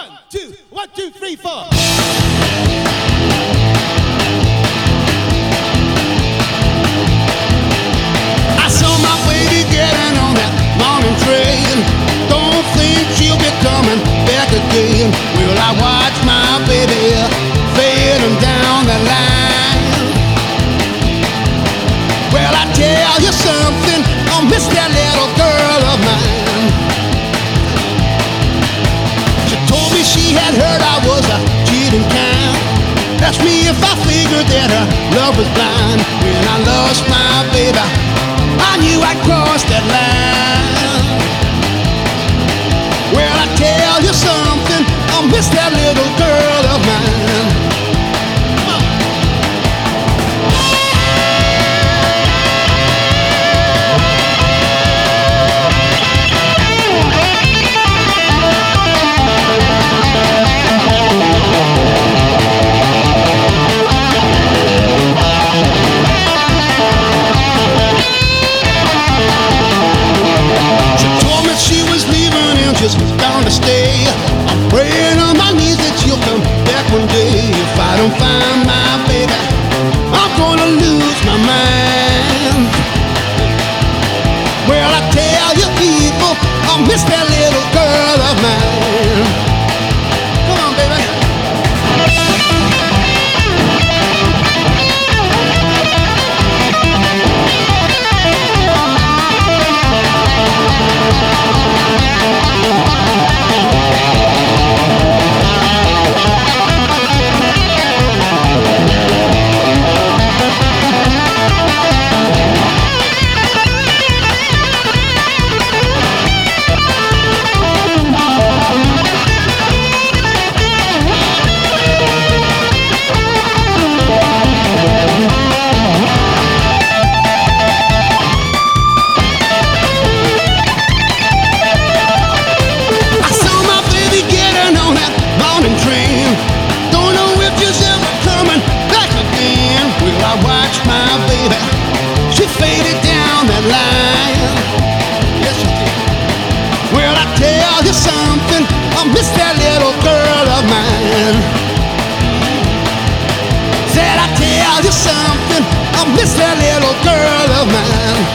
One, two, three, four. I saw my baby getting on that morning train. Don't think she'll be coming back again. Will I watch my baby fading down the line? Well, I tell you something, I'll miss that little girl of mine. She told me she had heard I was a cheating kind. Asked me if I figured that her love was blind. When I lost my baby, I knew I'd cross that line. Well, I tell you something, I'll miss that little girl of mine. Just bound to stay. I'm praying on my knees that you'll come back one day. If I don't find my baby, I'm gonna lose my mind. Well, I tell you people, I'll miss that little girl of mine. Come on, baby. Miss that little girl of mine. Said I tell you something, I miss that little girl of mine.